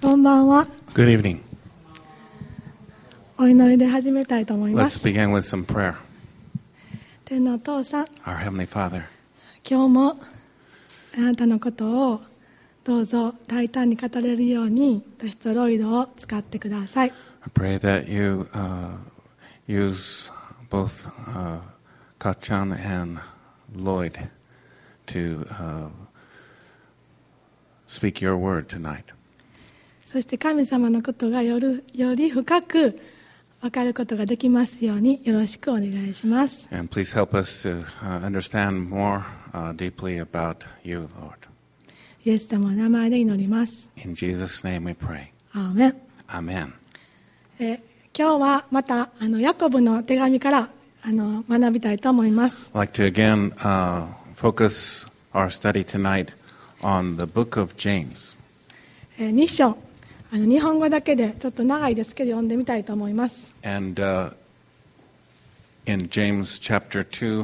こんばんは。 Good evening. お祈りで始めたいと思いま Let's す。 begin with some prayer. 天のお父さん、 Our Heavenly Father, 今日もあなたのことをどうぞ大胆に語れるように私とロイドを使ってください。 I pray that you use both Kachan and Lloyd to speak your word tonight. そして神様のことがより深く分かることができますようによろしくお願いします。 And please help us to understand more deeply about you, Lord. イエス様の名前で祈ります。 In Jesus' name we pray. アーメン。 Amen. 今日はまたヤコブの手紙から学びたいと思います。 I'd like to again focus our study tonight on the book of James. 2章日本語だけでちょっと長いですけど読んでみたいと思います。 And in James chapter 2,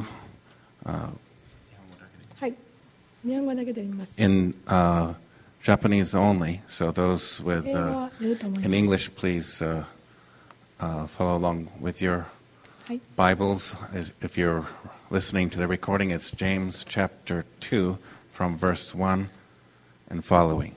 はい、日本語だけで読みます。 in Japanese only, so those with 英語は出ると思います。 in English, please follow along with your はい、 Bibles. If you're listening to the recording, it's James chapter 2 from verse 1 and following.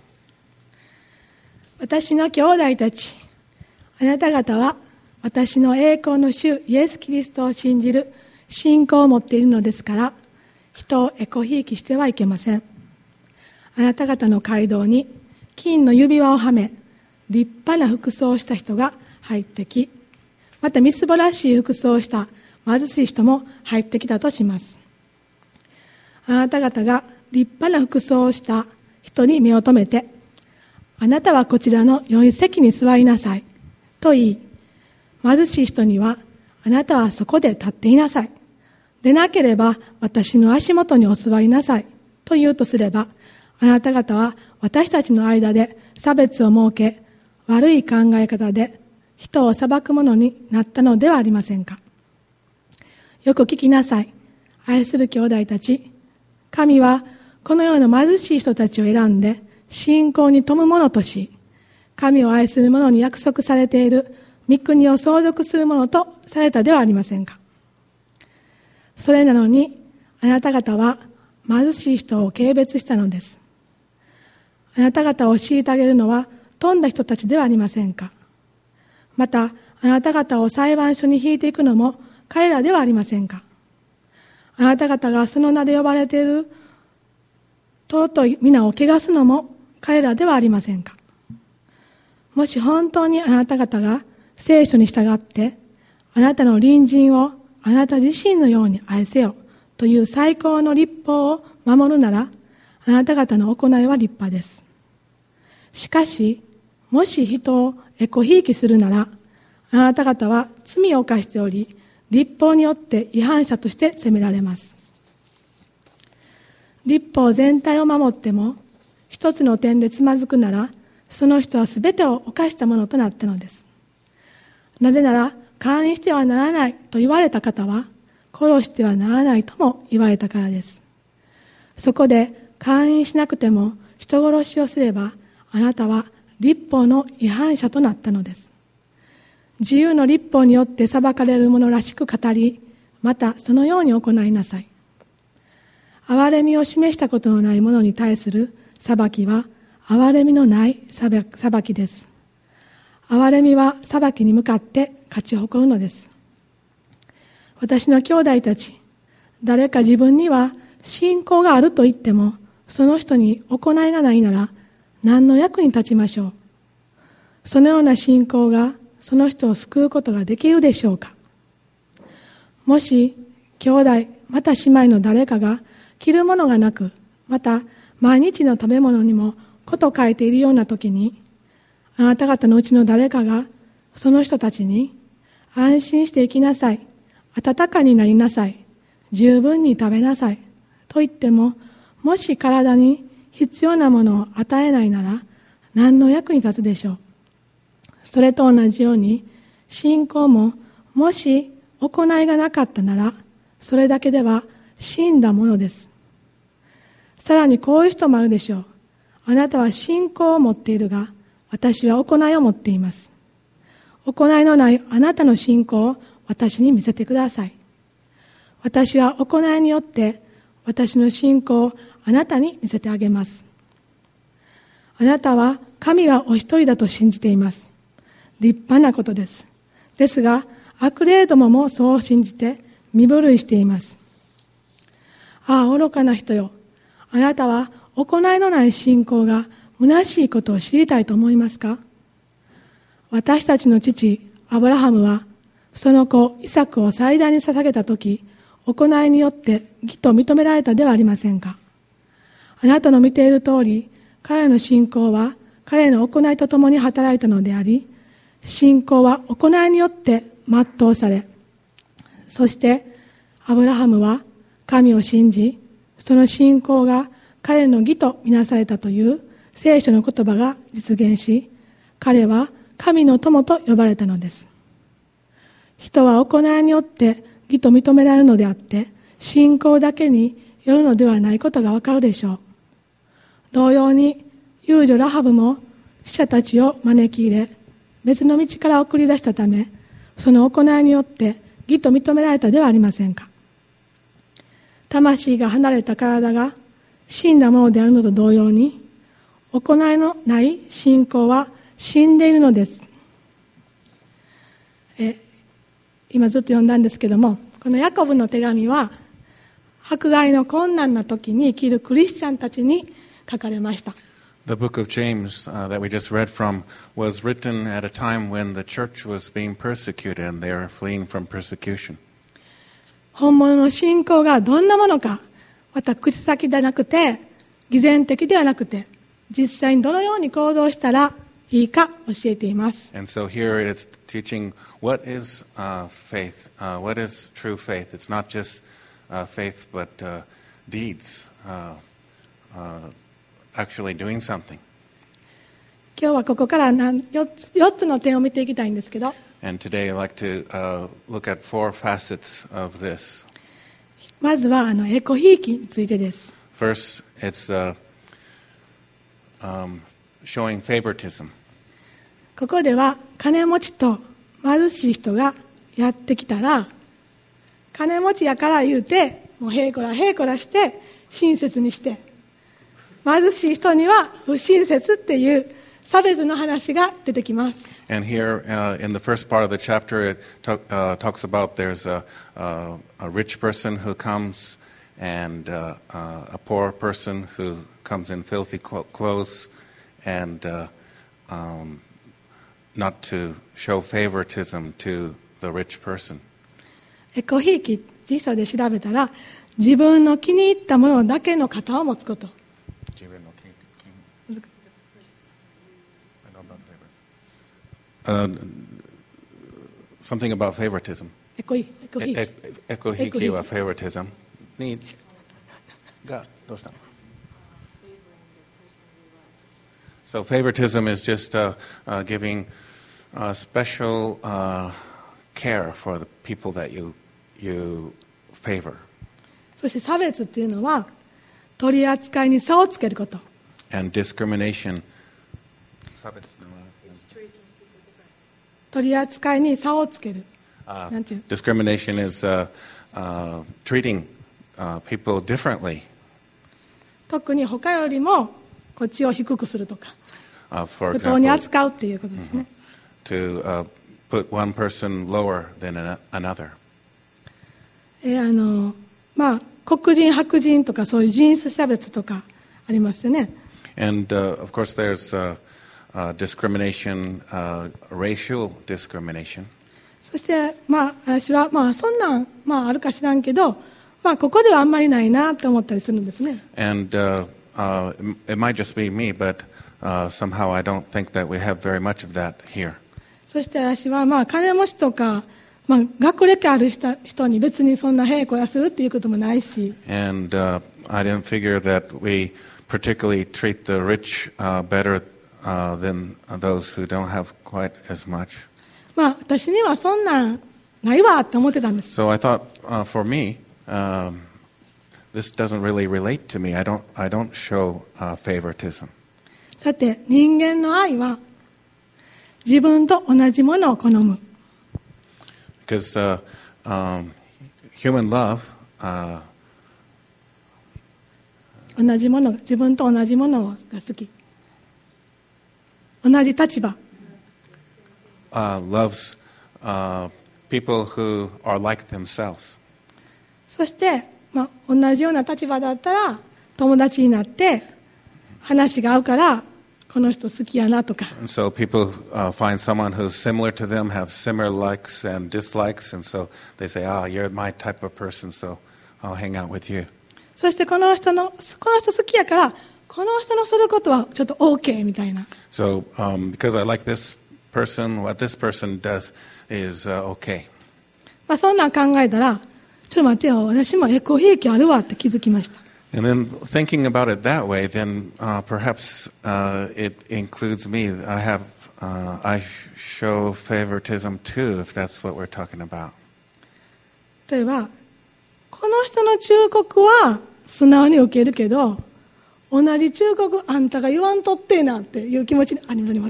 私の兄弟たち、あなた方は私の栄光の主イエス・キリストを信じる信仰を持っているのですから、人をエコひいきしてはいけません。あなた方の街道に金の指輪をはめ、立派な服装をした人が入ってき、またみすぼらしい服装をした貧しい人も入ってきたとします。あなた方が立派な服装をした人に目を留めて、あなたはこちらの良い席に座りなさいと言い、貧しい人にはあなたはそこで立っていなさい。でなければ私の足元にお座りなさいと言うとすれば、あなた方は私たちの間で差別を設け、悪い考え方で人を裁くものになったのではありませんか。よく聞きなさい。愛する兄弟たち、神はこのような貧しい人たちを選んで信仰に富む者とし、神を愛する者に約束されている御国を相続する者とされたではありませんか。それなのにあなた方は貧しい人を軽蔑したのです。あなた方を虐げるのは富んだ人たちではありませんか。またあなた方を裁判所に引いていくのも彼らではありませんか。あなた方がその名で呼ばれている尊い皆を汚すのも彼らではありませんか。もし本当にあなた方が聖書に従ってあなたの隣人をあなた自身のように愛せよという最高の律法を守るなら、あなた方の行いは立派です。しかしもし人をエコひいきするなら、あなた方は罪を犯しており、律法によって違反者として責められます。律法全体を守っても一つの点でつまずくなら、その人はすべてを犯したものとなったのです。なぜなら姦淫してはならないと言われた方は殺してはならないとも言われたからです。そこで姦淫しなくても人殺しをすれば、あなたは律法の違反者となったのです。自由の律法によって裁かれる者らしく語り、またそのように行いなさい。憐れみを示したことのない者に対する裁きは憐れみのない裁きです。憐れみは裁きに向かって勝ち誇るのです。私の兄弟たち、誰か自分には信仰があると言っても、その人に行いがないなら何の役に立ちましょう。そのような信仰がその人を救うことができるでしょうか。もし兄弟また姉妹の誰かが着るものがなく、また毎日の食べ物にもこと書いているような時に、あなた方のうちの誰かがその人たちに安心して生きなさい、温かになりなさい、十分に食べなさいと言っても、もし体に必要なものを与えないなら何の役に立つでしょう。それと同じように信仰ももし行いがなかったなら、それだけでは死んだものです。さらにこういう人もあるでしょう。あなたは信仰を持っているが私は行いを持っています。行いのないあなたの信仰を私に見せてください。私は行いによって私の信仰をあなたに見せてあげます。あなたは神はお一人だと信じています。立派なことです。ですが、悪霊どももそう信じて身震いしています。ああ、愚かな人よ。あなたは行いのない信仰が虚しいことを知りたいと思いますか？私たちの父アブラハムはその子イサクを祭壇に捧げたとき、行いによって義と認められたではありませんか？あなたの見ている通り、彼の信仰は彼の行いとともに働いたのであり、信仰は行いによって全うされ、そしてアブラハムは神を信じ、その信仰が彼の義とみなされたという聖書の言葉が実現し、彼は神の友と呼ばれたのです。人は行いによって義と認められるのであって、信仰だけによるのではないことがわかるでしょう。同様に遊女ラハブも死者たちを招き入れ、別の道から送り出したため、その行いによって義と認められたではありませんか。魂が離れた体が死んだものであるのと同様に、行いのない信仰は死んでいるのです。今ずっと読んだんですけども、このヤコブの手紙は迫害の困難な時に生きるクリスチャンたちに書かれました。 The book of James that we just read from was written at a time when the church was being persecuted and they were fleeing from persecution. 本物の信仰がどんなものか、また口先ではなくて、偽善的ではなくて、実際にどのように行動したらいいか教えています。 And so here it's teaching what is faith, what is true faith. It's not just faith, but deeds, actually doing something. 今日はここから4つの点を見ていきたいんですけど、 And today I'd like to look at 4 facets of this. まずはエコひいきについてです。 First, it's showing favoritism. ここでは金持ちと貧しい人がやってきたら、金持ちやから言うてもうへいこらして親切にして、貧しい人には不親切っていう差別の話が出てきます。 And here in the first part of the chapter it talks about there's a rich person who comes and a poor person who comes in filthy clothes and not to show favoritism to the rich person. エコひいき辞書で調べたら、自分の気に入ったものだけの型を持つこと。 Something about favoritism. エコひいき。 エコひいきは favoritism にがどうしたの？So favoritism is just giving special care for the people that you favor. そして差別っていうのは取り扱いに差をつけること。 And discrimination. 取り扱いに差をつける。 Discrimination is treating people differently. 特に他よりもこっちを低くするとか、 for 不当に example, 扱うっていうことですね。 to put one person lower than another. 黒人白人とかそういう人種差別とかありますよね。 And of course there's discrimination, racial discrimination. そして私はそんなんあるか知らんけど、ここではあんまりないなと思ったりするんですね。 And it might just be me, but somehow I don't think that we have very much of that here. そして私は金持ちとか、学歴ある人に別にそんなへいこらするっていうこともないし。 And I didn't figure that we particularly treat the rich better than those who don't have quite as much. 私にはそんなんないわって思ってたんです。 So I thought, for me, this doesn't really relate to me. I don't show favoritism. さて、人間の愛は自分と同じものを好む。 Because human love, 同じもの、自分と同じものが好き。同じ立場。 loves people who are like themselves. そして、同じような立場だったら友達になって話が合うからこの人好きやなとか。 And so people find someone who's similar to them, have similar likes and dislikes, and so they say, you're my type of person, so I'll hang out with you. そしてこの人好きやからこの人のすることはちょっと OK みたいな。 So because I like this person, what this person does is okay. そんなん考えたらちょっと待ってよ、私もエコひいきあるわって気づきました。 And then thinking about it that way, then perhaps it includes me. I show favoritism too, if that's what we're talking about. 例えばこの人の忠告は素直に受けるけど同じ忠告あんたが言わんとってなっていう気持ちになります。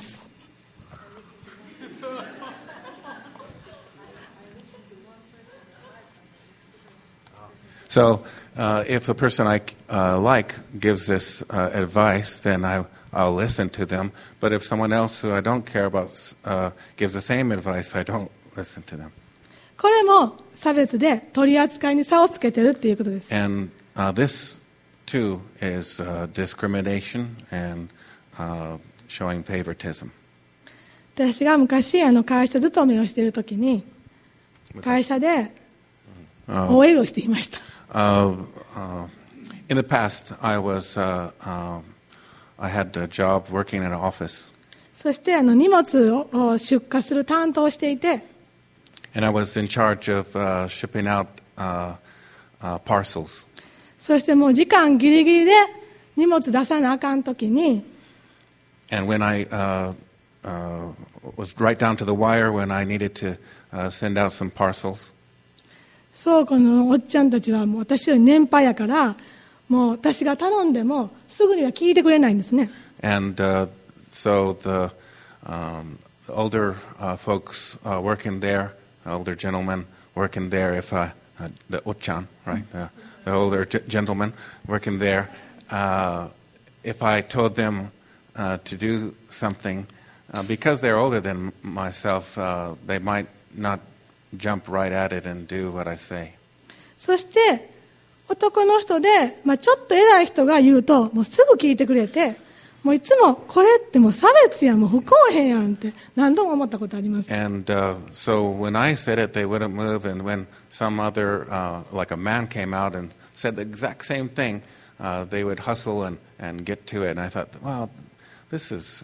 So if the person I like gives this advice, then I'll listen to them. But if someone else who I don't care about gives the same advice, I don't listen to them. これも差別で取り扱いに差をつけてるっていうことです。 And this too is discrimination and showing favoritism. 私が昔会社勤めをしているときに会社で OL をしていました。 In the past, I had a job working in an office. そして荷物を出荷する担当をしていて、 And I was in charge of shipping out parcels. そしてもう時間ギリギリで荷物出さなあかんときに、 And when I was right down to the wire when I needed to send out some parcels, 倉庫のおっちゃんたちはもう私より年配やからもう私が頼んでもすぐには聞いてくれないんですね。 and so the older folks working there, older gentlemen working there, if the ochan, right, the older gentleman working there, if I told them to do something, because they're older than myself, they might not jump right at it and do what I say. そして男の人で、ちょっと偉い人が言うともうすぐ聞いてくれて、もういつもこれってもう差別やん、もう不公平やんって何度も思ったことあります。 And so when I said it, they wouldn't move. And when some other, like a man came out and said the exact same thing, they would hustle and get to it. And I thought, well, this is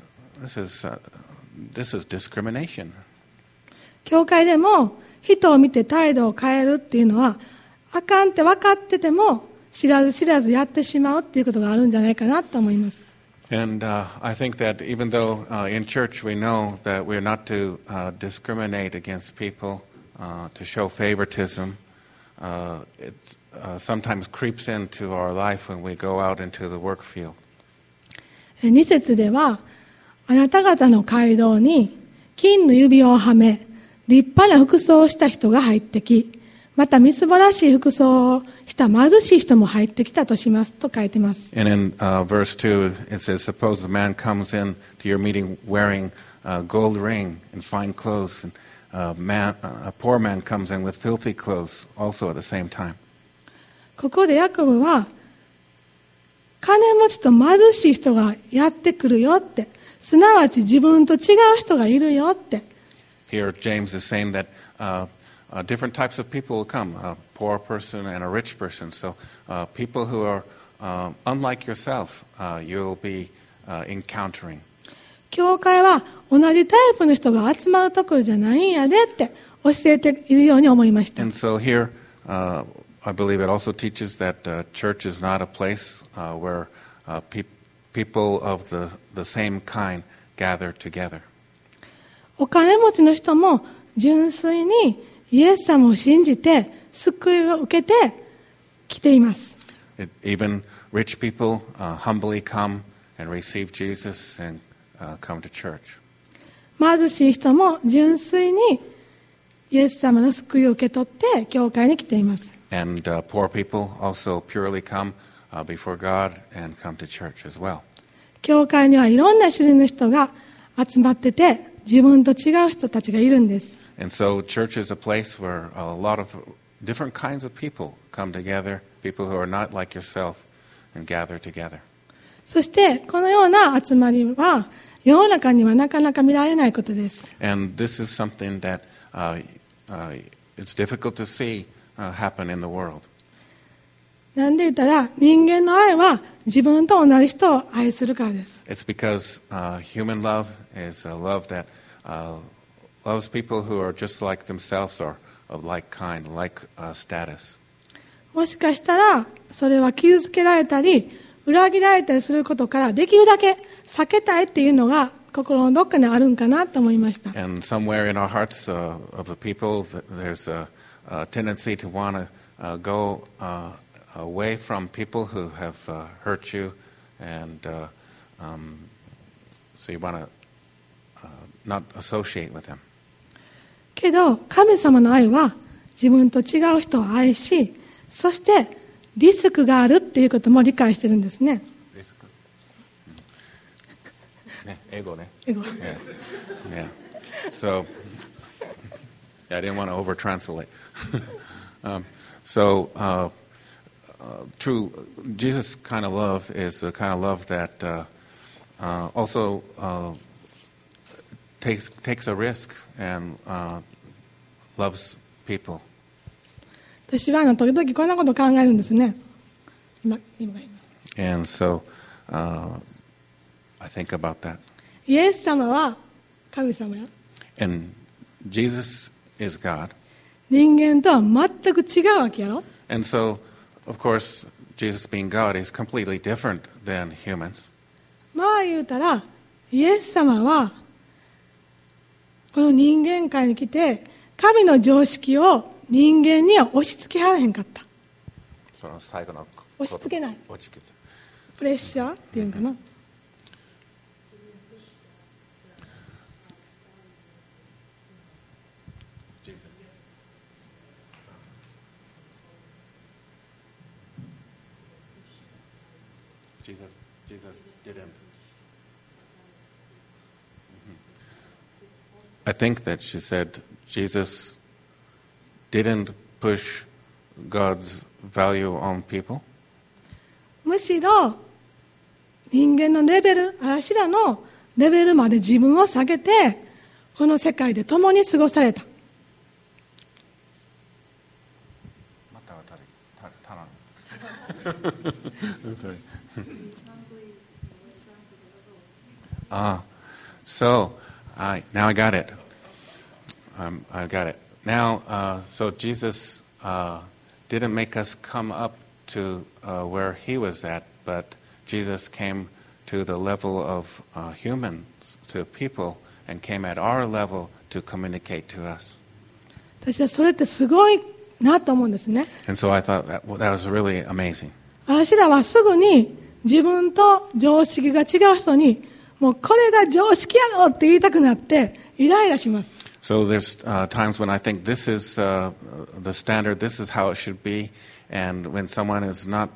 discrimination. 教会でも人を見て態度を変えるっていうのはあかんって分かってても知らず知らずやってしまうっていうことがあるんじゃないかなと思います。 And I think that even though in church we know that we're not to discriminate against people, to show favoritism, it sometimes creeps into our life when we go out into the work field. 2節ではあなた方の街道に金の指輪をはめ立派な服装をした人が入ってき、またみすぼらしい服装をした貧しい人も入ってきたとしますと書いてます。 And in verse 2, it says, suppose a man comes in to your meeting wearing a gold ring and fine clothes, and a poor man comes in with filthy clothes also at the same time. ここでヤコブは金持ちと貧しい人がやってくるよって、すなわち自分と違う人がいるよって。 Here James is saying that different types of people will come, a poor person and a rich person. So people who are unlike yourself, you'll be encountering. 教会は同じタイプの人が集まるところじゃないんやでって教えているように思いました。 And so here, I believe it also teaches that church is not a place where people of the same kind gather together. お金持ちの人も純粋にイエス様を信じて救いを受けて来ています。 Even rich people humbly come and receive Jesus and come to church. 貧しい人も純粋にイエス様の救いを受け取って教会に来ています。 And poor people also purely come before God and come to church as well. 教会にはいろんな種類の人が集まってて、自分と違う人たちがいるんです。 And so church is a place where a lot of different kinds of people come together, people who are not like yourself, and gather together. そしてこのような集まりは世の中にはなかなか見られないことです。 And this is something that it's difficult to see happen in the world. なんで言ったら、人間の愛は自分と同じ人を愛するからです。 It's because human love is a love that loves people who are just like themselves or of like kind, like status. もしかしたらそれは傷つけられたり裏切られたりすることからできるだけ避けたいっていうのが心のどっかにあるんかなと思いました。 And somewhere in our hearts of the people, there's a tendency to want to go away from people who have hurt you, and so you want to not associate with them. けど神様の愛は自分と違う人を愛し、そしてリスクがあるっていうことも理解してるんですね。 リスク。ね、英語ね。 英語。 Yeah. So, I didn't want to over-translate. True Jesus kind of love is the kind of love that also takes a risk and loves people. 私は時々こんなことを考えるんですね。今言います。 And so I think about that. イエス様は神様や。 And Jesus is God. 人間とは全く違うわけやろ。 And so, of course, Jesus being God is completely different than humans. まあ言うたら、イエス様はこの人間界に来て神の常識を人間には押し付けはらへんかった。 その最後の押し付けない。 押し付けちゃう。 プレッシャーっていうんかな。 Jesus didn't. I think that she said Jesus didn't push God's value on people. むしろ人間のレベル、私らのレベルまで自分を下げてこの世界で共に過ごされた。 または足り。So now I got it. I got it. Now, so Jesus didn't make us come up to where he was at, but Jesus came to the level of humans, to people, and came at our level to communicate to us. 私はそれってすごいなと思うんですね。 And so I thought that was really amazing. 私らはすぐに自分と常識が違う人にもうこれが常識やろって言いたくなってイライラします。 So there's times when I think this is the standard, this is how it should be, and when someone is not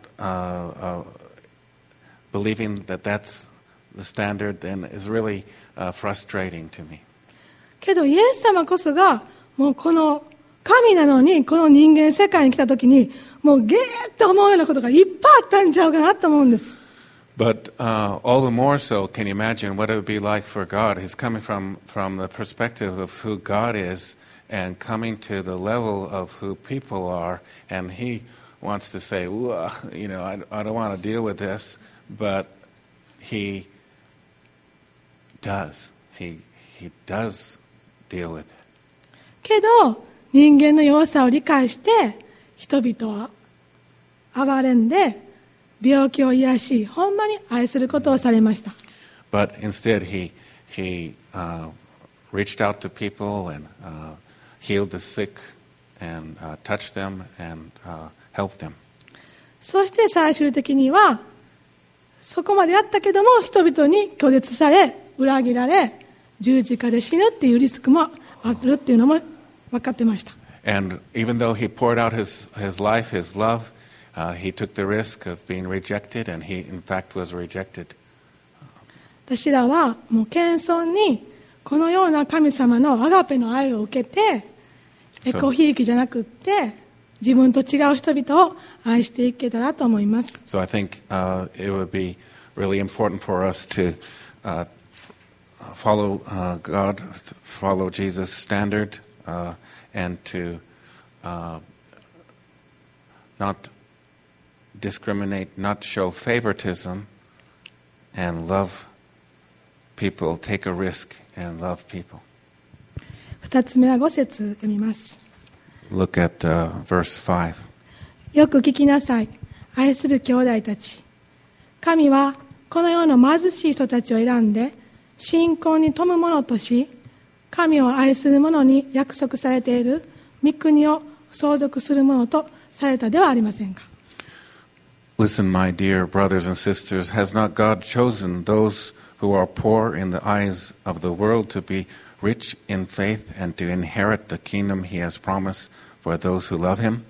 believing that that's the standard, then it's really frustrating to me. けどイエス様こそがもうこの神なのにこの人間世界に来た時にもうゲーッと思うようなことがいっぱいあったんちゃうかなと思うんです。 But all the more so, can you imagine what it would be like for God? He's coming from the perspective of who God is and coming to the level of who people are, and he wants to say, you know, I don't want to deal with this, but he does. He does deal with it. けど人間の弱さを理解して人々は憐れんで病気を癒し、ほんまに愛することをされました。 But instead, he reached out to people and healed the sick and touched them and helped them. そして最終的にはそこまでやったけども人々に拒絶され、裏切られ、 十字架で死ぬっていうリスクもあるっていうのも分かってました。 And even though he poured out his life, his love, he took the risk of being rejected, and he, in fact, was rejected. 私らはもう謙遜にこのような神様のアガペの愛を受けて、エコひいきじゃなくって自分と違う人々を愛していけたらと思います。 So I think it would be really important for us to follow God, follow Jesus' standard, and to not discriminate, not show favoritism, and love people, take a risk, and love people. 2つ目は5節読みます。 Look at verse 5. よく聞きなさい、愛する兄弟たち。神はこの世の貧しい人たちを選んで信仰に富む者とし、神を愛する者に約束されている御国を相続する者とされたではありませんか。 Listen, my dear brothers and sisters, has not God chosen those who are poor in the eyes of the world to be rich in faith and to inherit the kingdom he has promised for those who love him?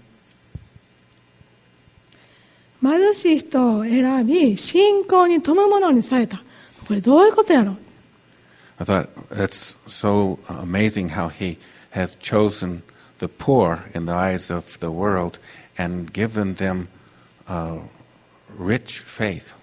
貧しい人を選び信仰に富む者にされた。これどういうことやろう。 I thought that's so amazing how he has chosen the poor in the eyes of the world and given them rich faith.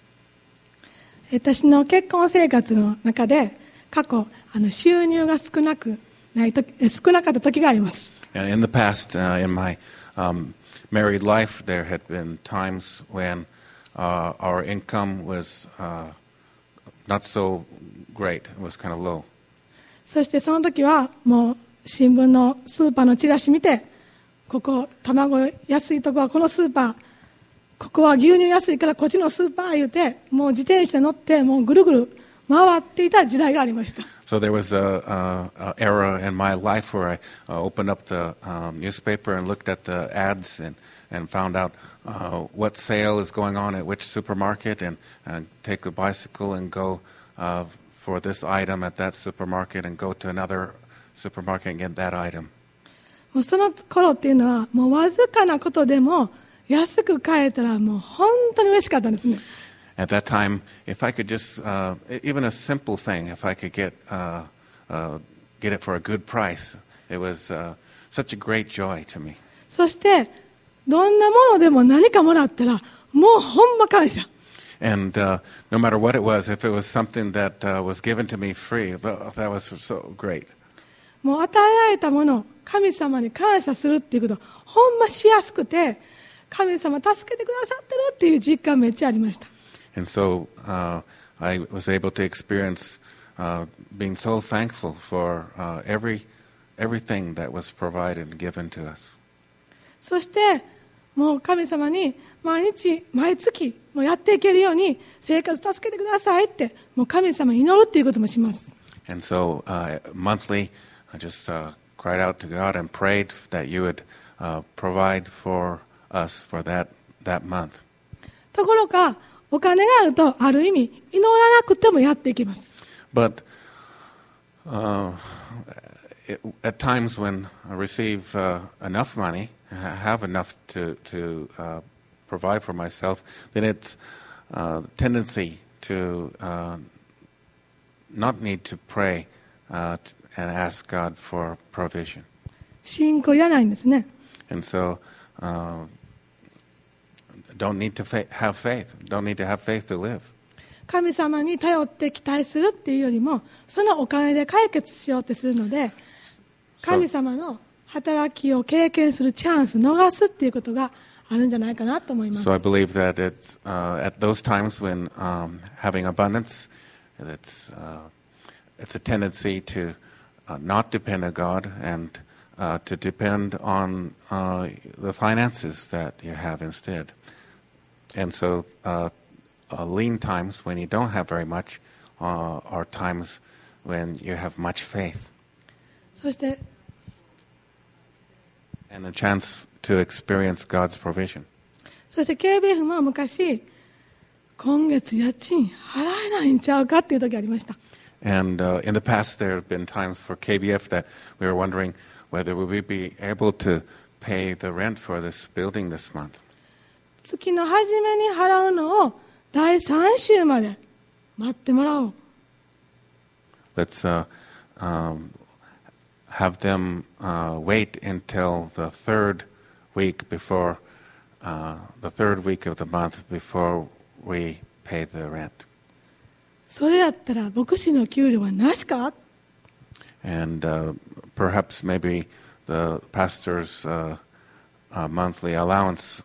私の結婚生活の中で過去収入が少なかった時があります。 And in the past, in my married life, there had been times when our income was not so great. It was kind of low. そしてその時はもう新聞のスーパーのチラシ見て、ここ卵安いとこはこのスーパー、ここは牛乳安いからこっちのスーパー言うて、もう自転車乗ってもうぐるぐる回っていた時代がありました。 So there was a era in my life where I opened up the newspaper and looked at the ads and found out what sale is going on at which supermarket, and take a bicycle and go for this item at that supermarket and go to another supermarket and get that item. もうその頃っていうのはもうわずかなことでも安く買えたらもう本当に嬉しかったんですね。 At that time, if I could just, even a simple thing, if I could get it for a good price, it was such a great joy to me. そしてどんなものでも何かもらったらもうほんま感謝。 And no matter what it was, if it was something that was given to me free, that was so great. もう与えられたもの、神様に感謝するっていうこと、ほんましやすくて、神様助けてくださってるっていう実感めっちゃありました。 And so I was able to experience being so thankful for everything that was provided and given to us. そしてもう神様に毎月もうやっていけるように生活助けてくださいってもう神様に祈るっていうこともします。 And so monthly I just cried out to God and prayed that you would provide for us for that month. ところがお金があるとある意味祈らなくてもやっていきます。 But at times when I receive enough money, have enough to provide for myself, then it's tendency to not need to pray and ask God for provision. 信仰いらないんですね。 And so don't need to have faith. Don't need to have faith to live. 神様に頼って期待するっていうよりも、そのお金で解決しようとするので、神様の働きを経験するチャンス逃すっていうことがあるんじゃないかなと思います。 So I believe that it's at those times when having abundance, it's a tendency to not depend on God and to depend on the finances that you have instead. And so lean times when you don't have very much are times when you have much faith. そして And a chance to experience God's provision. そして KBF も昔今月家賃払えないんちゃうかっていう時ありました。 And in the past, there have been times for KBF that we were wondering whether we would be able to pay the rent for this building this month. 月の初めに払うのを第3週まで待ってもらおう。 Let's have them wait until the third week of the month before we pay the rent. それやったら牧師の給料はなしか？ And perhaps maybe the pastor's monthly allowance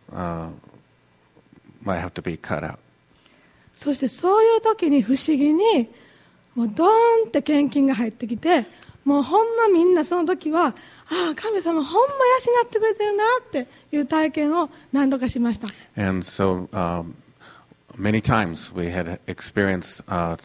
might have to be cut out. そしてそういう時に不思議にもうドーンって献金が入ってきて、もうほんまみんなその時は、ああ神様ほんま養ってくれてるなっていう体験を何度かしました。 And so many times we had experienced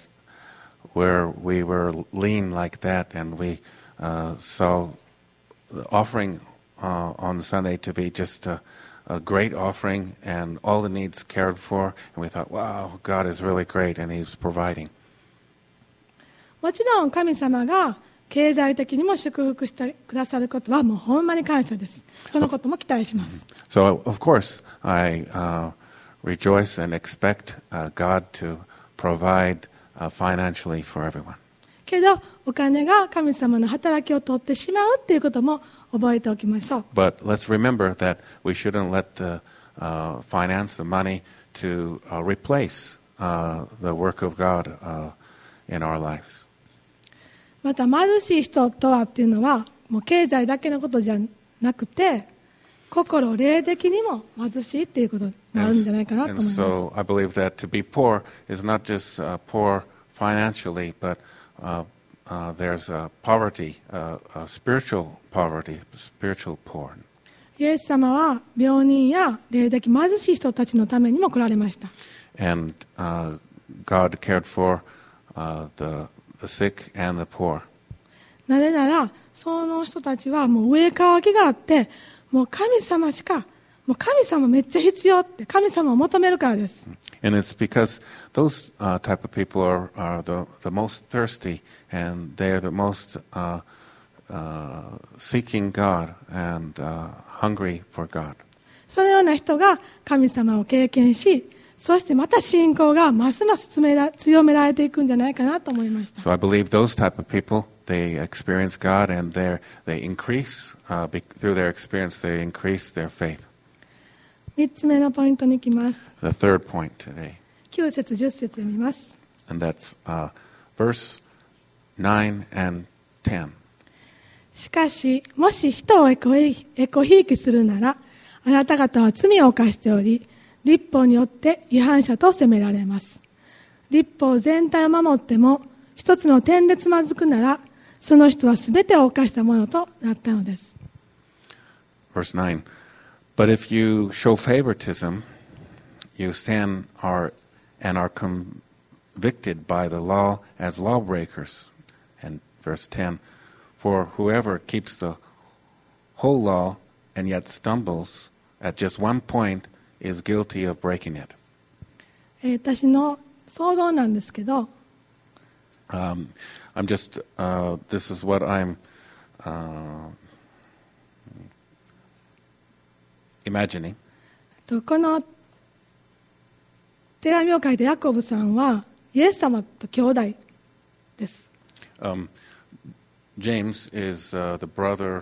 where we were lean like that, and we saw the offering on Sunday to be just a great offering and all the needs cared for, and we thought, wow, God is really great and He's providing. もちろん神様が経済的にも祝福してくださることはもうほんまに感謝です。そのことも期待します。 So of course I rejoice and expect God to provide financially for everyone. けどお金が神様の働きを取ってしまうっていうことも覚えておきましょう。 But let's remember that we shouldn't let the finance, the money, to replace the work of God in our lives. また貧しい人とはっていうのはもう経済だけのことじゃなくて心霊的にも貧しいっていうことになるんじゃないかなと思います。 And so I believe that to be poor is not just poor financially, but there's poverty, spiritual poverty, spiritual poor. イエス様は病人や霊的貧しい人たちのためにも来られました。 And God cared for the sick and the poor. なぜならその人たちはもう上渇きがあってもう神様しかもう神様めっちゃ必要って神様を求めるからです。 And it's because those type of people are the most thirsty, and they're the most seeking God and hungry for God. そのような人が神様を経験しそしてまた信仰がますます強められていくんじゃないかなと思いました。 So I believe those type of people, they experience God, and they increase, through their experience, they increase their faith. 3つ目のポイントに行きます。 The third point today, 9節10節読みます。 and that's verse 9 and 10. しかしもし人をエコひいきするならあなた方は罪を犯しており律法によって違反者と責められます。律法全体を守っても一つの点でつまずくならその人はすべてを犯したものとなったのです。 Verse 9. But if you show favoritism, you sin and are convicted by the law as lawbreakers. And verse 10. For whoever keeps the whole law and yet stumbles at just one point is guilty of breaking it. 私の想像なんですけど、 I'm just, this is what I'm imagining. この手紙を書いたヤコブさんはイエス様と兄弟です。 James is the brother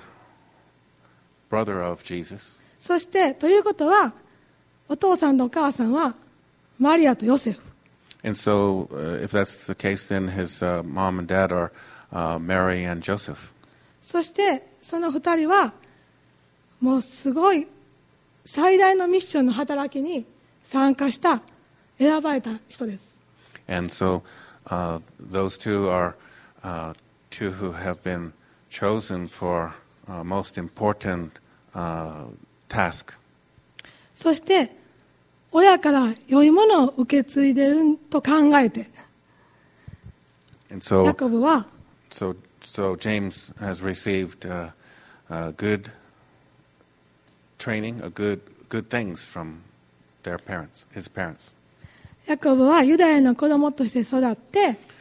of Jesus. そしてということはお父さんとお母さんはマリアとヨセフ。 And so, if that's the case, then his mom and dad are Mary and Joseph. そしてその二人はもうすごい最大のミッションの働きに参加した選ばれた人です。 And so, those two are two who have been chosen for most important task. そして親から良いものを受け継いでると考えて、 And so, ヤコブは so James has received good training, good things from his parents. ヤコブはユダヤの子供として育って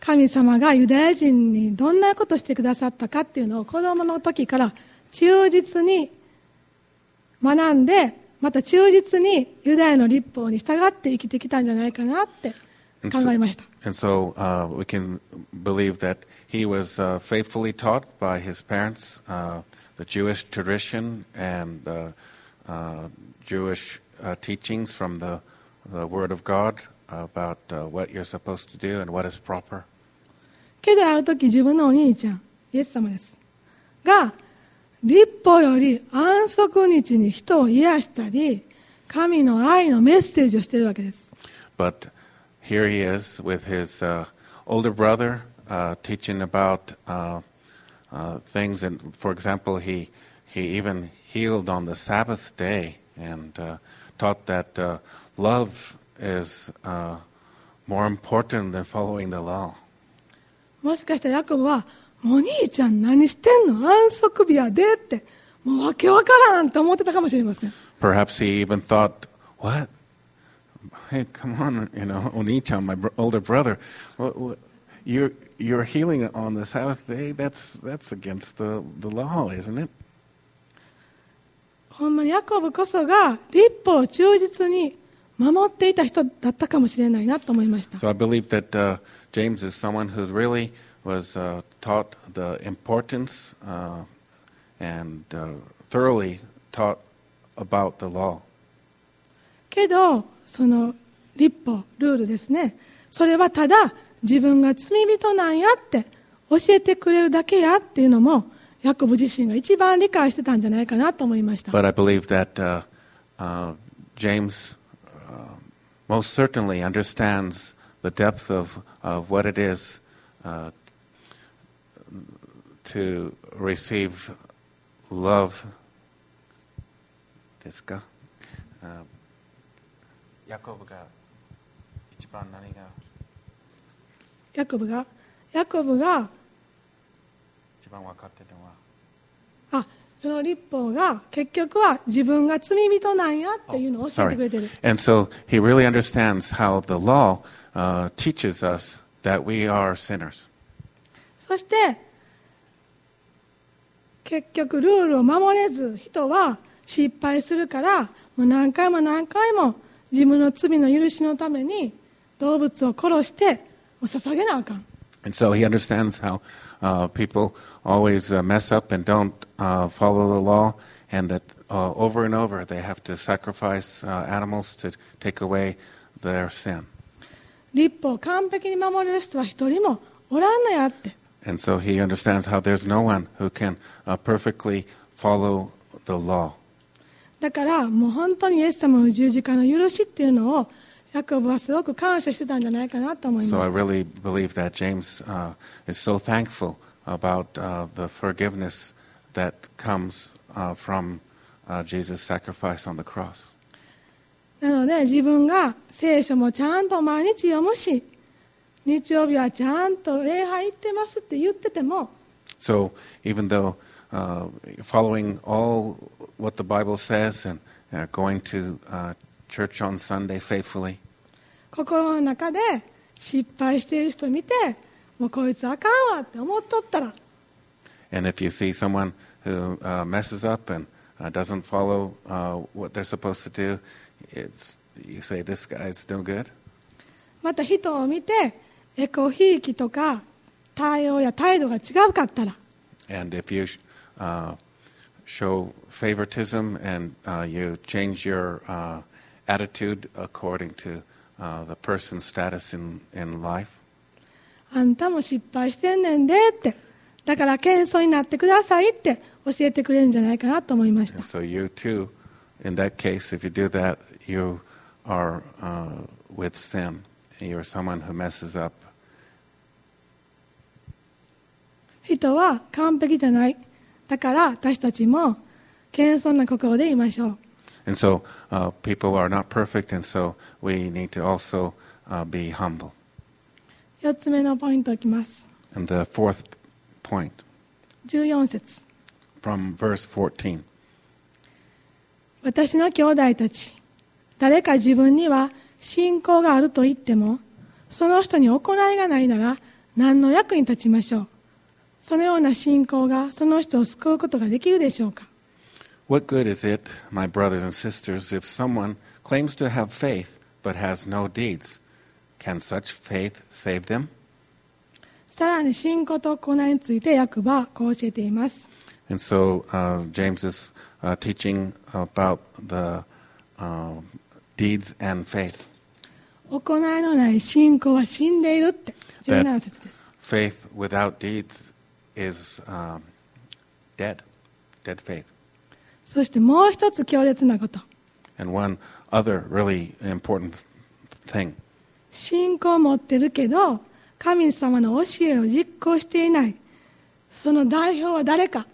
神様がユダヤ人にどんなことをしてくださったかっていうのを子供の時から忠実に学んで、また忠実にユダヤの律法に従って生きてきたんじゃないかなって考えました。 And so we can believe that he was faithfully taught by his parents the Jewish tradition and Jewish teachings from the Word of God about what you're supposed to do and what is proper. けどある時自分のお兄ちゃん、イエス様ですが、律法より安息日に人を癒したり、神の愛のメッセージをしているわけです。 But here he is with his older brother teaching about things, and for example, he even healed on the Sabbath day and taught that love is more important than following the law. もしかしたらヤコブは、お兄ちゃん何してんの、安息日やでって、もうわけわからんと思ってたかもしれません。 Perhaps he even thought, what? Hey, come on, Oni-chan, my older brother, you're healing on the Sabbath day? That's against the law, isn't it? ほんまにヤコブこそが律法を忠実に守っていた人だったかもしれないなと思いました。 So I believe that James is someone who really was taught the importance and thoroughly taught about the law. けどその律法ルールですね、それはただ自分が罪人なんやって教えてくれるだけやっていうのもヤコブ自身が一番理解してたんじゃないかなと思いました。 But I believe that James most certainly understands the depth of what it is to receive love. ですか？ヤコブが一番何が？ ヤコブが一番分かってたのは、 その律法が結局は自分が罪人なんやっていうのを教えてくれてる。 And so he really understands how the law teaches us that we are sinners. そして結局ルールを守れず人は失敗するから、もう何回も自分の罪の許しのために動物を殺して捧げなあかん。 And so he understands how people always mess up and don't follow the law, and that over and over they have to sacrifice animals to take away their sin. 律法を完璧に守れる人は一人もおらんのやって。 And so he understands how there's no one who can perfectly follow the law. だからもう本当にイエス様の十字架の許しっていうのをヤコブはすごく感謝してたんじゃないかなと思います。 So I really believe that James is so thankful about the forgiveness that comes from Jesus' sacrifice on the cross. なので自分が聖書もちゃんと毎日読むし、日曜日はちゃんと礼拝行ってますって言ってても、 So even though following all what the Bible says and going to church on Sunday faithfully, 心の中で失敗している人を見て、もうこいつあかんわって思っとったら、 and if you see someone who messes up and doesn't follow what they're supposed to do, you say, this guy's no good. また人を見てエコひいきとか対応や態度が違うかったら、 And if you show favoritism and you change your attitude according to the person's status in life, あんたも失敗してんねんでって、だから謙遜になってくださいって教えてくれるんじゃないかなと思いました。 and so you too, in that case, if you do that, you are with sin. You're someone who messes up. 人は完璧じゃない。だから私たちも謙遜な心でいましょう。 And so people are not perfect, and so we need to also be humble. 4つ目のポイントいきます。 And the fourth point, 14節。 from verse 14. 私の兄弟たち、誰か自分には信仰があると言っても、その人に行いがないなら何の役に立ちましょう。そのような信仰がその人を救うことができるでしょうか。 What good is it, my brothers and sisters, if someone claims to have faith but has no deeds? Can such faith save them? さらに信仰と行いについてヤコブはこう教えています。 And so James is teaching about the deeds and faith. 行いのない信仰は死んでいるって17節です。 Faith without deeds is dead faith. そしてもう一つ強烈なこと。 And one other really important thing. 信仰を持ってるけど神様の教えを実行していない。その代表は誰か。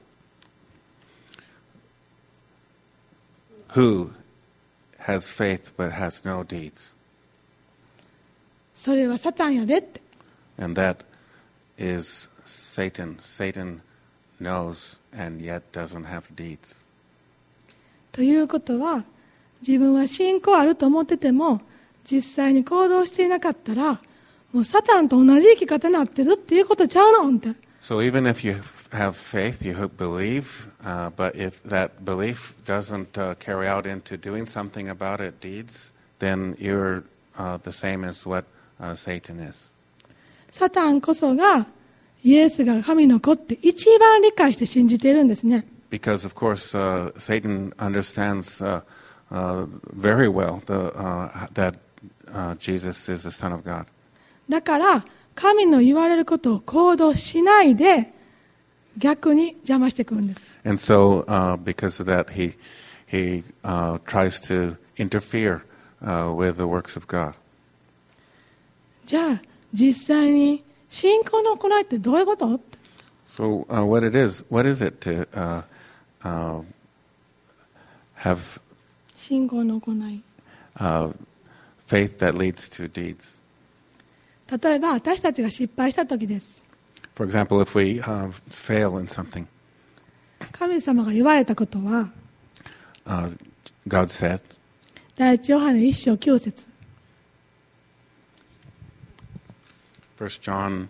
Who has faith but has no deeds? それはサタンやでって。 And that is Satan. Satan knows and yet doesn't have deeds. ということは自分は信仰あると思ってても実際に行動していなかったらもうサタンと同じ生き方になってるっていうことちゃうのって。 So even if you have faith, you believe, but if that belief doesn't carry out into doing something about it, deeds, then you're the same as what Satan is. サタンこそがイエスが神の子って一番理解して信じているんですね。 Because of course Satan understands very well that Jesus is the Son of God. だから神の言われることを行動しないで逆に邪魔してくるんです。 And so because of that he tries to interfere with the works of God. じゃあ実際に信仰の行いってどういうこと？ So what is it to have 信仰の行い。 faith that leads to deeds? 例えば私たちが失敗した時です。 For example, if we fail in something, 神様が言われたことは God said, 第一ヨハネ1章9節 1 John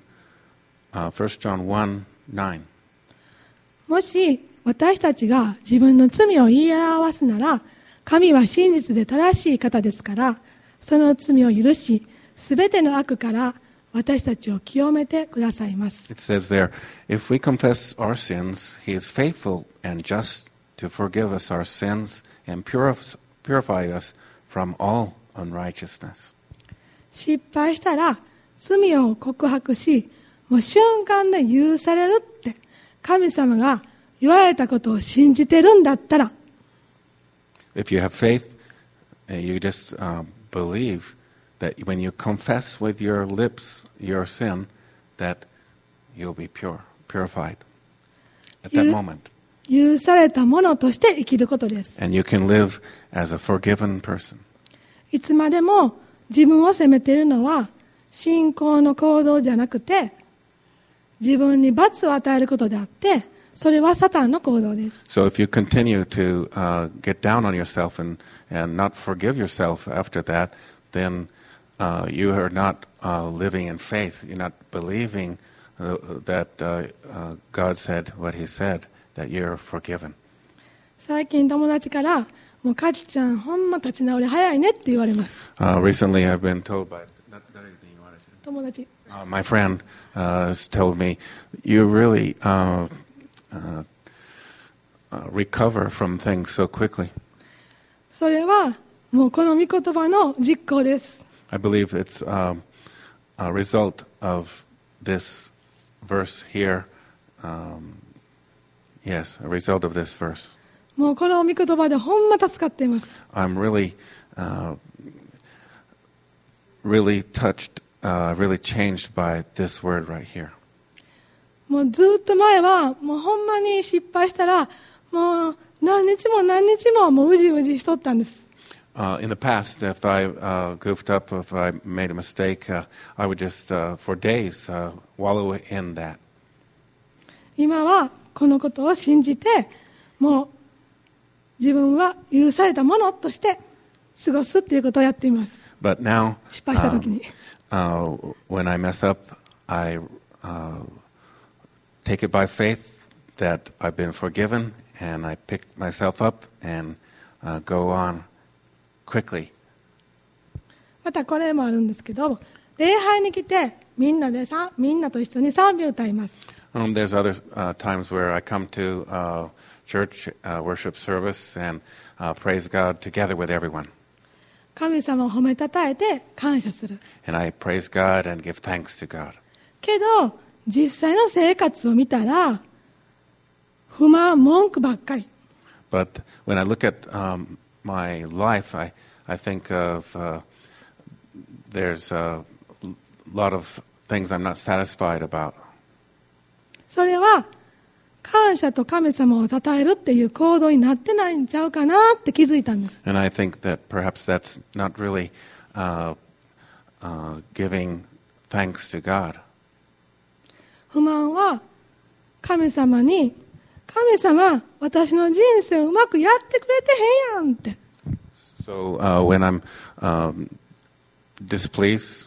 1:9. もし私たちが自分の罪を言い表すなら神は真実で正しい方ですからその罪を許しすべての悪から私たちを清めてくださいます。 It says there, if we confess our sins, he is faithful and just to forgive us our sins and purify us from all unrighteousness. 失敗したら罪を告白しもう瞬間で許されるって神様が言われたことを信じてるんだったら If you have faith, you just believe that when you confess with your lips your sin, that you'll be purified at that moment. 許されたものとして生きることです。 And you can live as a forgiven person. いつまでも自分を責めているのは信仰の行動じゃなくて自分に罰を与えることであってそれはサタンの行動です。 So if you continue to get down on yourself and not forgive yourself after that, then you are not living in faith. You're not believing that God said what he said, that you're forgiven. 最近友達からもうカチちゃんほんま立ち直り早いねって言われます。 Recently I've been told by 友達 my friend has told me, you really recover from things so quickly. それはもうこの御言葉の実行です。 I believe it's a result of this verse here. Yes, a result of this verse. もうこの御言葉でほんま助かっています。 I'm really touched, really changed by this word right here. もうずっと前はもうほんまに失敗したらもう何日ももううじうじしとったんです。 In the past, if I goofed up, if I made a mistake, I would just, for days, wallow in that. 今はこのことを信じてもう自分は許されたものとして過ごすっていうことをやっています。 But now, 失敗した時に、 when I mess up, I take it by faith that I've been forgiven, and I pick myself up and go on quickly. またこれもあるんですけど、礼拝に来てみんなと一緒に賛美を歌います。 There's other times where I come to church worship service and praise God together with everyone. 神様を褒めたたえて感謝する。 And I praise God and give thanks to God. けど実際の生活を見たら不満文句ばっかり。 But when I look at my life, I think of there's a lot of things I'm not satisfied about. それは感謝と神様を称えるっていう行動になってないんちゃうかなって気づいたんです。 And I think that perhaps that's not really giving thanks to God. 不満は神様に、神様、私の人生をうまくやってくれてへんやんって。 So when I'm displeased,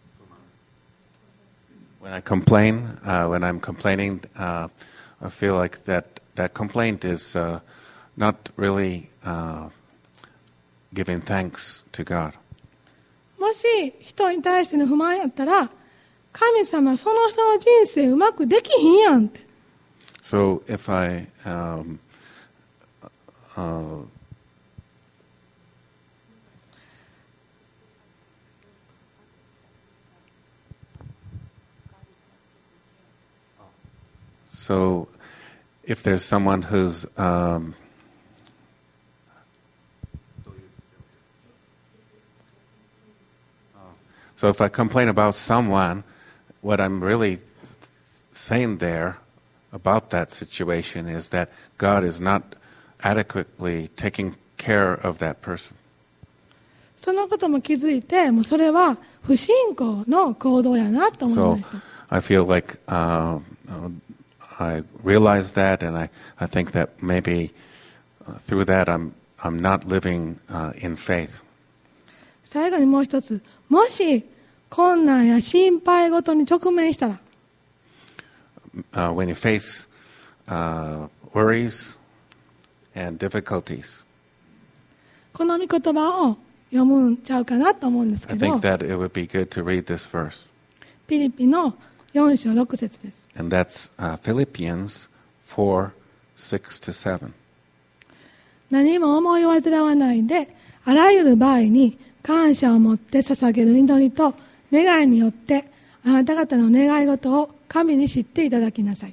when I'm complaining, I feel like that complaint is not really giving thanks to God. もし人に対しての不満やったら、神様その人の人生うまくできひんやんって。 So if I So if there's someone who's so if I complain about someone, what I'm really saying there about that situation is that God is not adequately taking care of that person. そのことも気づいて、もうそれは不信仰の行動やなと思いました。 So I feel like I realize that, and I think that maybe through that I'm not living in faith. 最後にもう一つ、もし困難や心配ごとに直面したら、 when you face worries and difficulties, この御言葉を読むんちゃうかなと思うんですけ I ど、 think that it would be good to read this verse. ピリピの4章6節です。 And that's Philippians 4:6-7. 何も思い煩わないで、あらゆる場合に感謝を持って捧げる祈りと願いによって、あなた方の願い事を神に知っていただきなさい。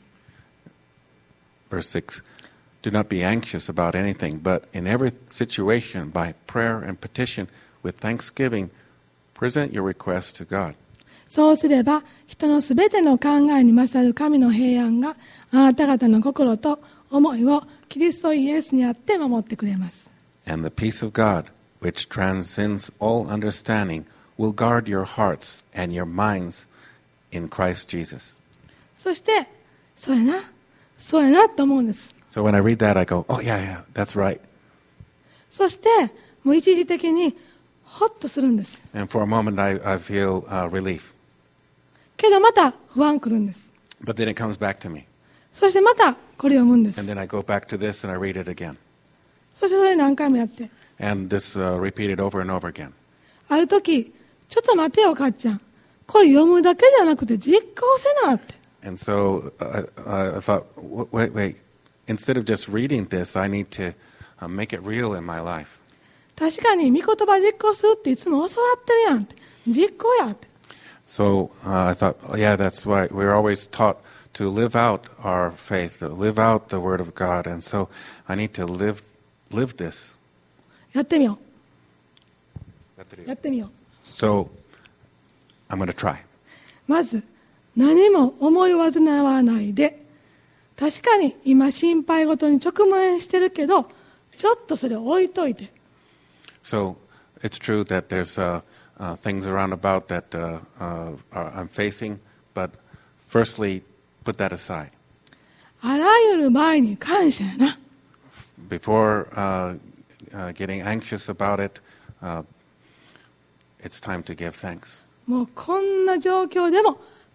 Verse 6. Do not be anxious about anything, but in every situation, by prayer and petition, with thanksgiving, present your requests to God. そうすれば、人のすべての考えに勝る神の平安があなた方の心と思いをキリストイエスにあって守ってくれます。 And the peace of God, which transcends all understanding, will guard your hearts and your minds in Christ Jesus. そして、そうやなと思うんです。 So when I read that, I go, oh yeah, that's right. そして、もう一時的にホッとするんです。 And for a moment, I feel relief. けどまた不安来るんです。 But then it comes back to me. そしてまたこれを読むんです。 And then I go back to this and I read it again. そしてそれ何回もやって。 And this repeated over and over again. ある時、ちょっと待てよ、かっちゃん。これ読むだけじゃなくて実行せなって。 And so I thought, wait. Instead of just reading this, I need to make it real in my life. 確かに御言葉実行するっていつも教わってるやんって。実行やって。 So I thought, oh, yeah, that's right. We're always taught to live out our faith, to live out the Word of God. And so I need to live this. やってみよう。やってみよう。 So I'm going to try. まず、何も思い煩わないで、確かに今心配ごとに直面してるけど、ちょっとそれを置いといて。 So it's true that there's things around about that I'm facing, but firstly, put that aside. あらゆる場合に感謝やな。 Before getting anxious about it, it's time to give thanks. もうこんな状況でも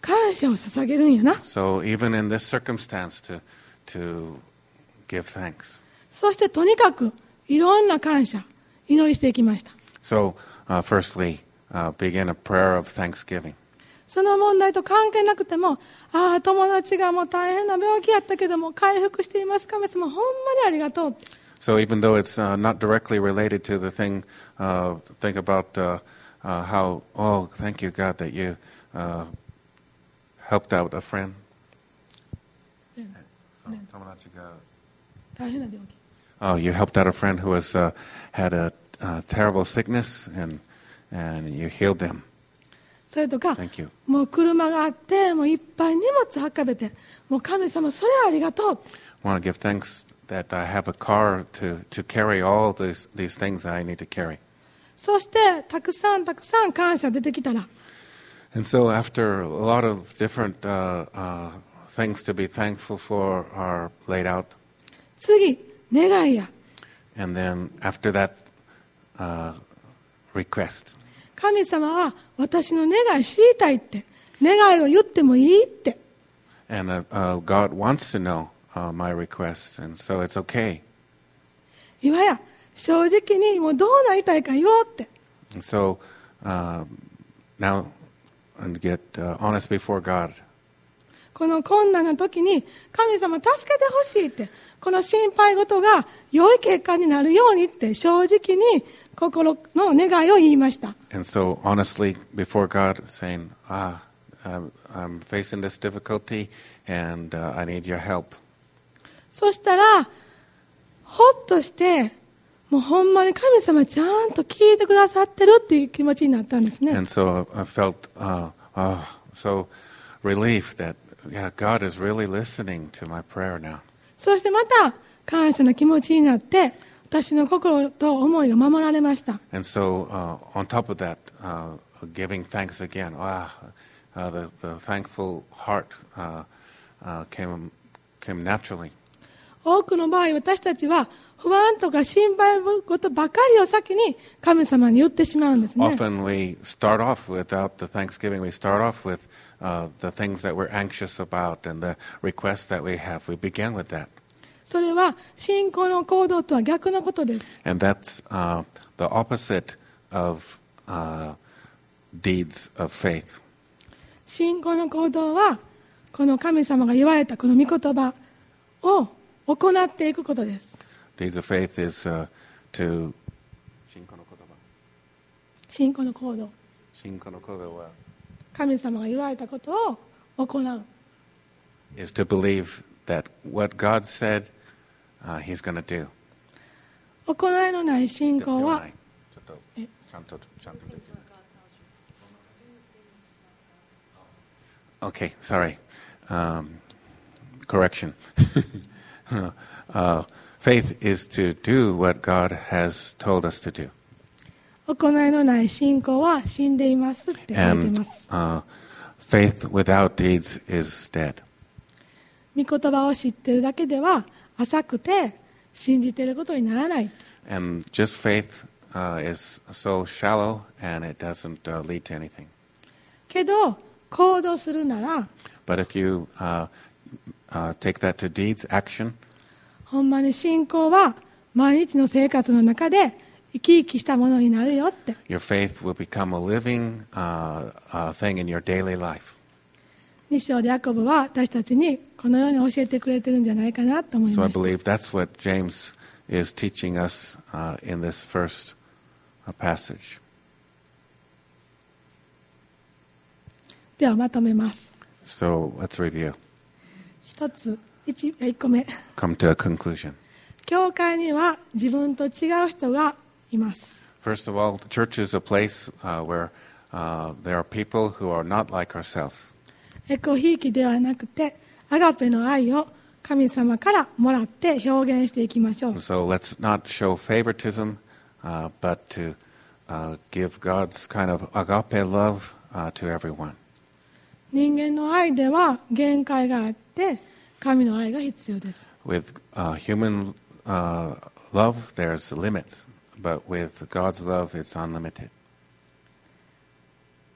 感謝を捧げるんやな。 So even in this circumstance, to give thanks. そしてとにかくいろんな感謝祈りしていきました。 So firstly, begin a prayer of thanksgiving. その問題と関係なくても、ああ友達がもう大変な病気やったけども回復しています、神様ほんまにありがとうって。 So even though it's not directly related to the thing, think about how, oh, thank you, God, that you helped out a friend. 大変な病気。 Oh, you helped out a friend who was had a terrible sickness, and you healed them. それとか Thank you. もう車があってもういっぱい荷物運べてもう神様それありがとうって。 I want to give thanks that I have a car to carry all these things that I need to carry. そしてたくさん感謝出てきたら And so after a lot of different things to be thankful for are laid out, 次願いや and then after that, request. 神様は私の願い知りたいって願いを言ってもいいって。 And God wants to know my requests, and so it's okay. 今や正直にもうどうなりたいか言おうって。 And so now, and get honest before God. この困難な時に神様助けてほしいってこの心配事が良い結果になるようにって正直に心の願いを言いました。 And so honestly before God, saying, I'm facing this difficulty, and I need your help. そしたらほっとしてもうほんまに神様ちゃんと聞いてくださってるっていう気持ちになったんですね。 And so I felt so relief that, yeah, God is really listening to my prayer now. そしてまた感謝の気持ちになって私の心と思いが守られました。 And so on top of that, giving thanks again. The thankful heart came naturally. 多くの場合私たちは不安とか心配事ばかりを先に神様に言ってしまうんですね。 Often we start off without the thanksgiving. We start off with the things that we're anxious about and the requests that we have. We begin with that. それは信仰の行動とは逆のことです。 And that's the opposite of deeds of faith. 信仰の行動はこの神様が言われたこの御言葉を行っていくことです。 Deeds of faith is to 信仰の行動。神様が言われたことを行う。 is to believe that what God said, He's going to do. 行いのない信仰は Okay, sorry. Correction. Faith is to do what God has told us to do. 行いのない信仰は死んでいますって書いて And ます。 faith without deeds is dead. 御言葉を知っているだけでは浅くて信じていることにならない。 And just faith is so shallow, and it doesn't lead to anything. けど行動するなら But if you take that to deeds, action, ほんまに信仰は毎日の生活の中で生き生きしたものになるよって。 your faith will become a living thing in your daily life. 2章でヤコブは私たちにこのように教えてくれてるんじゃないかなと思い So I ました。 believe that's what James is teaching us in this first passage. ではまとめます。 So let's review. 1個目。 Come to a conclusion. 教会には自分と違う人がいます。 First of all, the church is a place where there are people who are not like ourselves. エコひいきではなくてアガペの愛を神様からもらって表現していきましょう。 So let's not show favoritism, but to give God's kind of agape love to everyone. 人間の愛では限界があって神の愛が必要です。 With human love, there's limits, but with God's love, it's unlimited.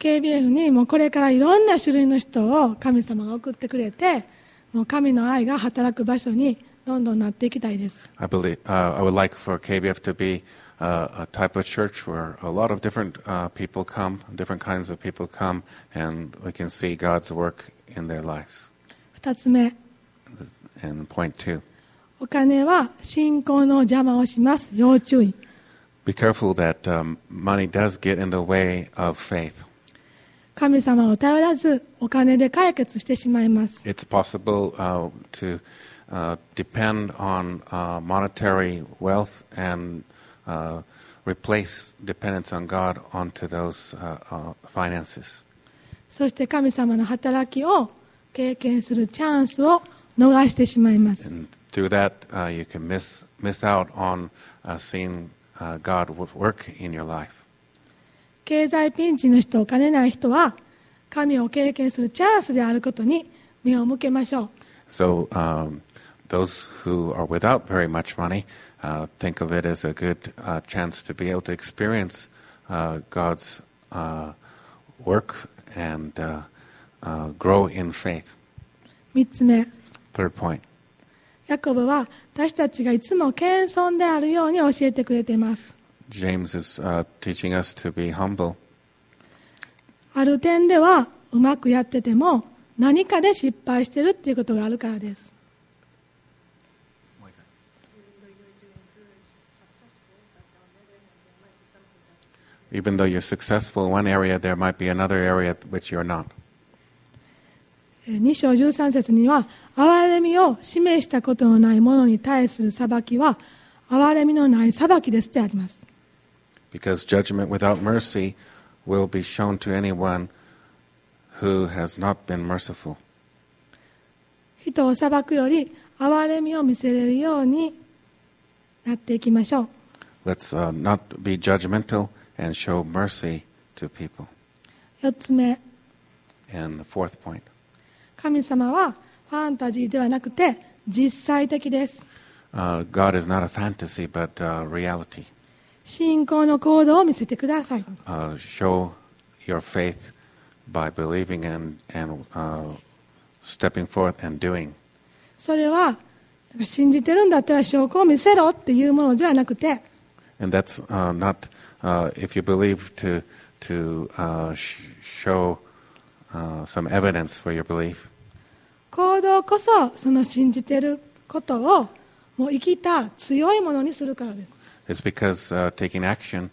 KBF にもうこれからいろんな種類の人を神様が送ってくれて、もう神の愛が働く場所にどんどんなっていきたいです。 I would like for KBF to be a type of church where a lot of different people come, different kinds of people come, and we can see God's work in their lives. 2つ目、 And point 2, お金は信仰の邪魔をします。要注意。 be careful that money does get in the way of faith. 神様を頼らずお金で解決してしまいます。 It's possible to depend on monetary wealth and replace dependence on God onto those finances. そして神様の働きを経験するチャンスを逃してしまいます。 And through that, you can miss out on seeing God work in your life. 経済ピンチの人、お金ない人は神を経験するチャンスであることに目を向けましょう。 So those who are without very much money, think of it as a good chance to be able to experience God's work and grow in faith. 3つ目、 Third point. ヤコブは私たちがいつも謙遜であるように教えてくれています。 James is teaching us to be humble. ある点ではうまくやってても何かで失敗してるっていうことがあるからです。 Even though you're successful in one area, there might be another area which you're not. 2章13節には、憐れみを示したことのない者に対する裁きは憐れみのない裁きですってあります。 Because judgment without mercy will be shown to anyone who has not been merciful. 人を裁くより憐れみを見せれるようになっていきましょう。 Let's not be judgmental and show mercy to people. 4つ目、 And the fourth point. 神様はファンタジーではなくて実際的です。 God is not a fantasy, but reality. 信仰の行動を見せてください。 Show your faith by believing and stepping forth and doing. それは信じてるんだったら証拠を見せろっていうものではなくて、 And that's not if you believe to show some evidence for your belief. 行動こそその信じてることをもう生きた強いものにするからです。 It's because taking action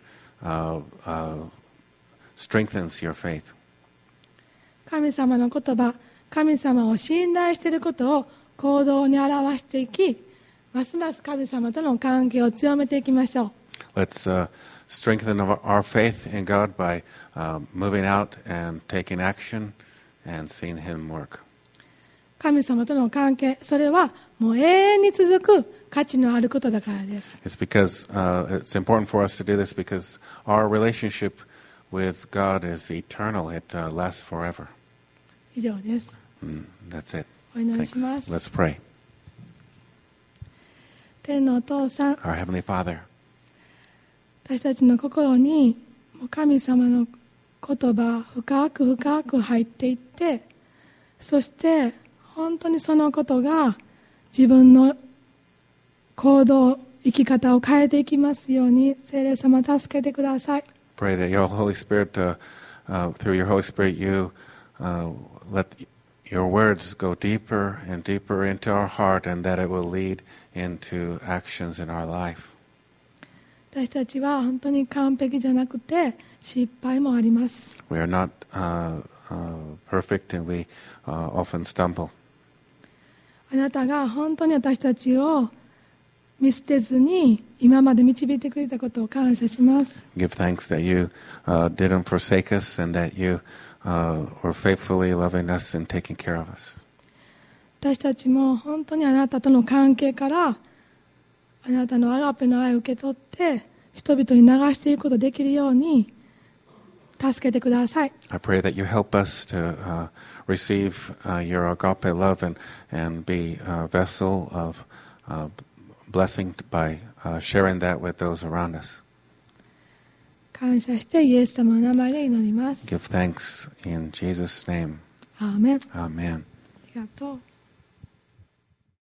strengthens your faith. 神様の言葉、神様を信頼していることを行動に表していき、ますます神様との関係を強めていきましょう。 Let's strengthen our faith in God by moving out and taking action and seeing Him work. 神様との関係、それはもう永遠に続く価値のあることだからです。 It's because it's important for us to do this because our relationship with God is eternal. It lasts forever. 以上です。 That's it. お祈りします。 Let's pray. 天のお父さん、 Our Heavenly Father, 私たちの心にもう神様の言葉深く深く入っていって、そして本当にそのことが自分の行動、生き方を変えていきますように、聖霊様助けてください。 pray that your Holy Spirit, through your Holy Spirit, you let your words go deeper and deeper into our heart and that it will lead into actions in our life. 私たちは本当に完璧じゃなくて失敗もあります。 We are not perfect and we often stumble. あなたが本当に私たちを見捨てずに今まで導いてくれたことを感謝します。 Give thanks that you didn't forsake us and that you were faithfully loving us and taking care of us. 私たちも本当にあなたとの関係からあなたのアガペの愛を受け取って人々に流していくことができるように助けてください。 I pray that you help us to receive your agape love and be a vessel of blessing by sharing that with those around us. 感謝してイエス様の名前で祈ります。 Give thanks in Jesus' name. アーメン。 Amen. ありがとう。